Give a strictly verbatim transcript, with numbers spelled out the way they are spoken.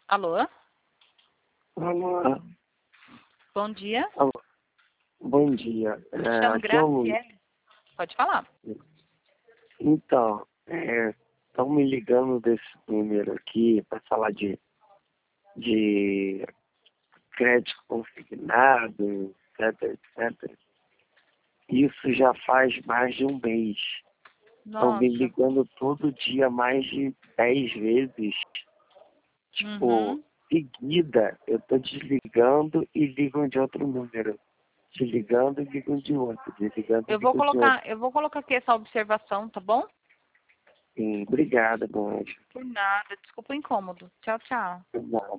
Alô? Alô? Bom dia. Alô? Bom dia. Me É, chamo aqui é o Luiz. Graciele. Pode falar. Então, estão me ligando desse número aqui para falar de, de crédito consignado, etc, etcétera. Isso já faz mais de um mês. Estão me Nossa. ligando todo dia mais de dez vezes. Tipo, Uhum. seguida, eu tô desligando e ligam de outro número. Desligando e ligam de outro. Desligando e Eu vou ligam de outro. colocar, eu vou colocar aqui essa observação, tá bom? Sim, obrigada, Blanche. Por nada. Desculpa o incômodo. Tchau, tchau. Por nada.